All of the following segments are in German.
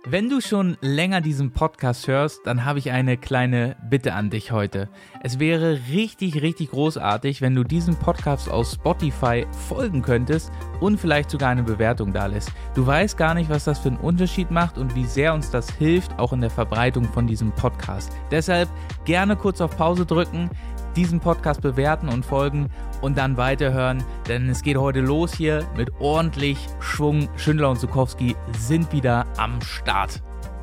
Wenn du schon länger diesen Podcast hörst, dann habe ich eine kleine Bitte an dich heute. Es wäre richtig, richtig großartig, wenn du diesem Podcast aus Spotify folgen könntest und vielleicht sogar eine Bewertung da lässt. Du weißt gar nicht, was das für einen Unterschied macht und wie sehr uns das hilft, auch in der Verbreitung von diesem Podcast. Deshalb gerne kurz auf Pause drücken, diesen Podcast bewerten und folgen und dann weiterhören, denn es geht heute los hier mit ordentlich Schwung. Schindler und Sukowski sind wieder am Start.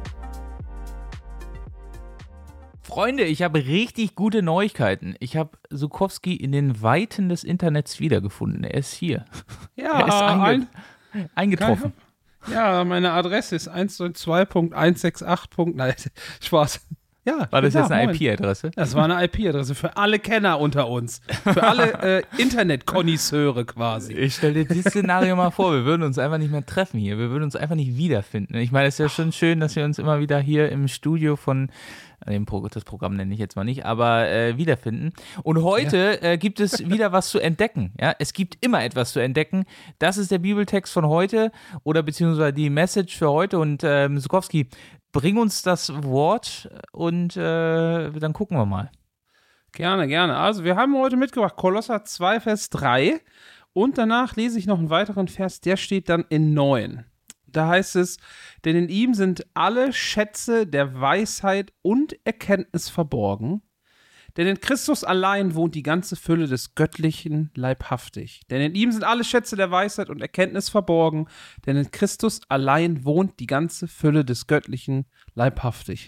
Freunde, ich habe richtig gute Neuigkeiten. Ich habe Sukowski in den Weiten des Internets wiedergefunden. Er ist hier. Ja, er ist eingetroffen. Ja, meine Adresse ist 192.168. Nein, Spaß. Ja, war das jetzt eine moin. IP-Adresse? Das war eine IP-Adresse für alle Kenner unter uns. Für alle Internet-Konnoisseure quasi. Ich stelle dir dieses Szenario mal vor, wir würden uns einfach nicht mehr treffen hier. Wir würden uns einfach nicht wiederfinden. Ich meine, es ist ja schon schön, dass wir uns immer wieder hier im Studio von, das Programm nenne ich jetzt mal nicht, aber wiederfinden. Und heute gibt es wieder was zu entdecken. Ja? Es gibt immer etwas zu entdecken. Das ist der Bibeltext von heute oder beziehungsweise die Message für heute. Und Sukowski, bring uns das Wort und dann gucken wir mal. Gerne, gerne. Also wir haben heute mitgebracht Kolosser 2, Vers 3 und danach lese ich noch einen weiteren Vers, der steht dann in 9. Da heißt es, denn in ihm sind alle Schätze der Weisheit und Erkenntnis verborgen, denn in Christus allein wohnt die ganze Fülle des Göttlichen leibhaftig. Denn in ihm sind alle Schätze der Weisheit und Erkenntnis verborgen, denn in Christus allein wohnt die ganze Fülle des Göttlichen leibhaftig.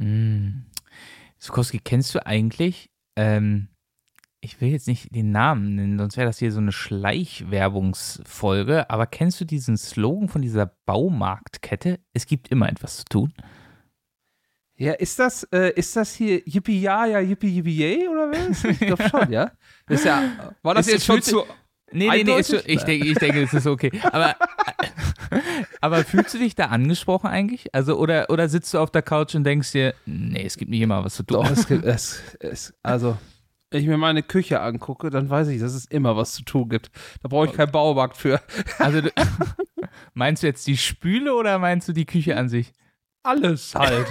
Sukowski, kennst du eigentlich, ich will jetzt nicht den Namen nennen, sonst wäre das hier so eine Schleichwerbungsfolge, aber kennst du diesen Slogan von dieser Baumarktkette? Es gibt immer etwas zu tun. Ja, ist das hier Yippie-Ja-Ja, Yippie-Yippie-Yay oder was? Ich glaube schon, ja? Das ist ja, war das jetzt schon zu Nee, ich denke, es ist okay. Aber fühlst du dich da angesprochen eigentlich? Also, oder sitzt du auf der Couch und denkst dir, nee, es gibt nicht immer was zu tun? Doch, also, wenn ich mir meine Küche angucke, dann weiß ich, dass es immer was zu tun gibt. Da brauche ich keinen Baumarkt für. Also, meinst du jetzt die Spüle oder meinst du die Küche an sich? Alles halt.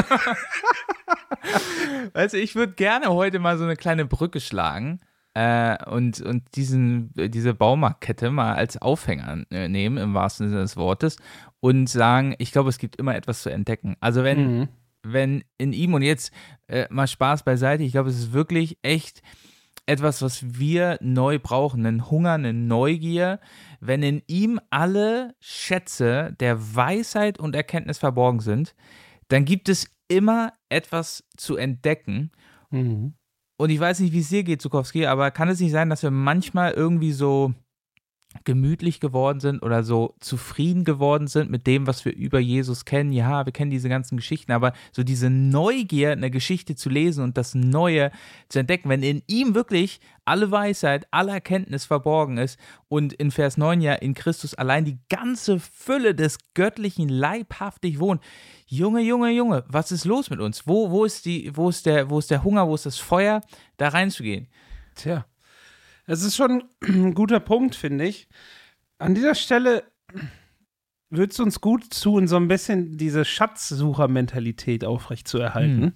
Weißt du, ich würde gerne heute mal so eine kleine Brücke schlagen und diese Baumarktkette mal als Aufhänger nehmen, im wahrsten Sinne des Wortes, und sagen, ich glaube, es gibt immer etwas zu entdecken. Also wenn in ihm, und jetzt mal Spaß beiseite, ich glaube, es ist wirklich echt etwas, was wir neu brauchen, einen Hunger, eine Neugier, wenn in ihm alle Schätze der Weisheit und Erkenntnis verborgen sind, dann gibt es immer etwas zu entdecken. Und ich weiß nicht, wie es dir geht, Sukowski, aber kann es nicht sein, dass wir manchmal irgendwie so gemütlich geworden sind oder so zufrieden geworden sind mit dem, was wir über Jesus kennen? Ja, wir kennen diese ganzen Geschichten, aber so diese Neugier, eine Geschichte zu lesen und das Neue zu entdecken, wenn in ihm wirklich alle Weisheit, alle Erkenntnis verborgen ist und in Vers 9 ja in Christus allein die ganze Fülle des Göttlichen leibhaftig wohnt. Junge, was ist los mit uns? Wo ist der Hunger, wo ist das Feuer, da reinzugehen? Tja. Es ist schon ein guter Punkt, finde ich. An dieser Stelle würde es uns gut tun, so ein bisschen diese Schatzsucher-Mentalität aufrechtzuerhalten.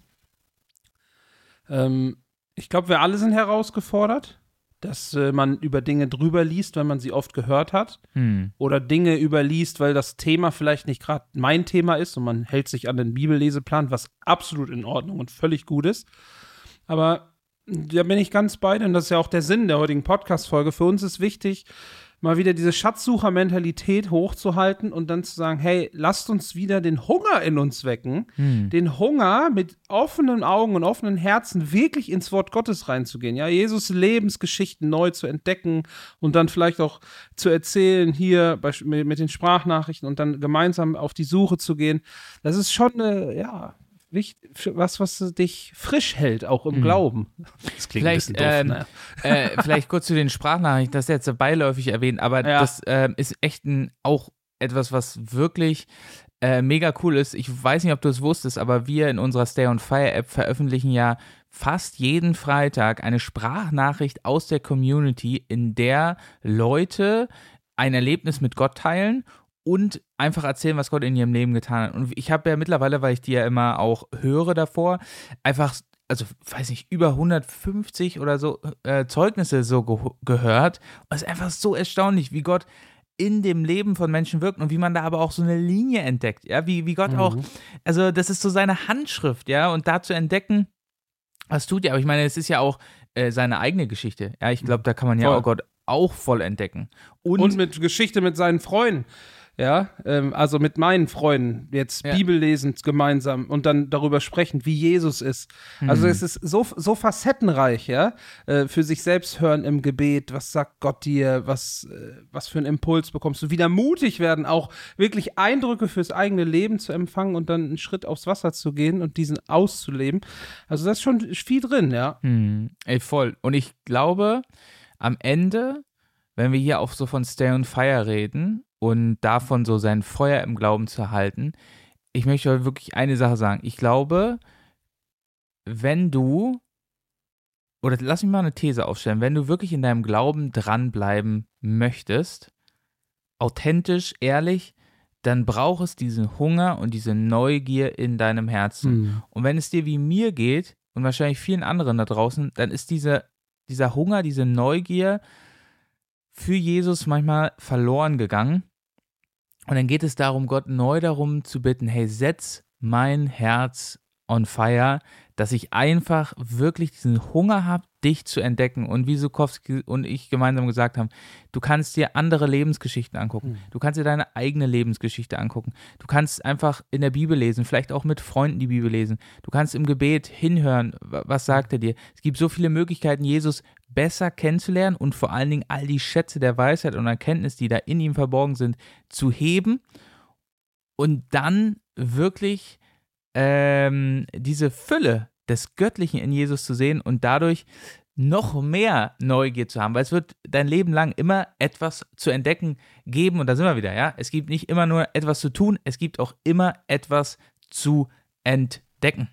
Ich glaube, wir alle sind herausgefordert, dass man über Dinge drüber liest, wenn man sie oft gehört hat. Oder Dinge überliest, weil das Thema vielleicht nicht gerade mein Thema ist und man hält sich an den Bibelleseplan, was absolut in Ordnung und völlig gut ist. Aber da bin ich ganz bei dir und das ist ja auch der Sinn der heutigen Podcast-Folge. Für uns ist wichtig, mal wieder diese Schatzsucher-Mentalität hochzuhalten und dann zu sagen, hey, lasst uns wieder den Hunger in uns wecken, den Hunger mit offenen Augen und offenen Herzen wirklich ins Wort Gottes reinzugehen, ja, Jesus' Lebensgeschichten neu zu entdecken und dann vielleicht auch zu erzählen hier mit den Sprachnachrichten und dann gemeinsam auf die Suche zu gehen. Das ist schon was dich frisch hält, auch im Glauben. Das klingt vielleicht, ein bisschen doof, vielleicht kurz zu den Sprachnachrichten, das ist jetzt beiläufig erwähnt, aber das ist echt auch etwas, was wirklich mega cool ist. Ich weiß nicht, ob du es wusstest, aber wir in unserer Stay on Fire App veröffentlichen ja fast jeden Freitag eine Sprachnachricht aus der Community, in der Leute ein Erlebnis mit Gott teilen und einfach erzählen, was Gott in ihrem Leben getan hat. Und ich habe ja mittlerweile, weil ich die ja immer auch höre davor, einfach, also weiß nicht, über 150 oder so Zeugnisse so gehört. Und es ist einfach so erstaunlich, wie Gott in dem Leben von Menschen wirkt und wie man da aber auch so eine Linie entdeckt, ja, wie Gott auch, also das ist so seine Handschrift, ja, und da zu entdecken, was tut er, aber ich meine, es ist ja auch seine eigene Geschichte, ja, ich glaube, da kann man ja auch Gott auch voll entdecken. Und mit Geschichte mit seinen Freunden. Ja, also mit meinen Freunden jetzt Bibel lesen gemeinsam und dann darüber sprechen, wie Jesus ist. Also es ist so facettenreich, ja, für sich selbst hören im Gebet, was sagt Gott dir, was für einen Impuls bekommst du, wieder mutig werden, auch wirklich Eindrücke fürs eigene Leben zu empfangen und dann einen Schritt aufs Wasser zu gehen und diesen auszuleben. Also da ist schon viel drin, ja. Ey, voll. Und ich glaube, am Ende, wenn wir hier auch so von Stay on Fire reden, und davon so sein Feuer im Glauben zu halten. Ich möchte euch wirklich eine Sache sagen. Ich glaube, wenn du, oder lass mich mal eine These aufstellen, wenn du wirklich in deinem Glauben dranbleiben möchtest, authentisch, ehrlich, dann braucht es diesen Hunger und diese Neugier in deinem Herzen. Und wenn es dir wie mir geht und wahrscheinlich vielen anderen da draußen, dann ist dieser Hunger, diese Neugier für Jesus manchmal verloren gegangen. Und dann geht es darum, Gott neu darum zu bitten, hey, setz mein Herz on fire, dass ich einfach wirklich diesen Hunger habe, dich zu entdecken. Und wie Zukowski und ich gemeinsam gesagt haben, du kannst dir andere Lebensgeschichten angucken. Du kannst dir deine eigene Lebensgeschichte angucken. Du kannst einfach in der Bibel lesen, vielleicht auch mit Freunden die Bibel lesen. Du kannst im Gebet hinhören, was sagt er dir. Es gibt so viele Möglichkeiten, Jesus besser kennenzulernen und vor allen Dingen all die Schätze der Weisheit und Erkenntnis, die da in ihm verborgen sind, zu heben und dann wirklich diese Fülle des Göttlichen in Jesus zu sehen und dadurch noch mehr Neugier zu haben, weil es wird dein Leben lang immer etwas zu entdecken geben und da sind wir wieder, ja. Es gibt nicht immer nur etwas zu tun, es gibt auch immer etwas zu entdecken.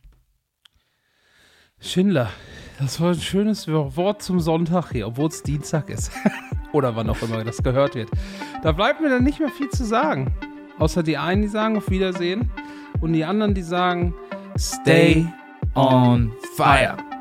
Schindler, das war ein schönes Wort zum Sonntag hier, obwohl es Dienstag ist. Oder wann auch immer das gehört wird. Da bleibt mir dann nicht mehr viel zu sagen. Außer die einen, die sagen auf Wiedersehen und die anderen, die sagen Stay on fire.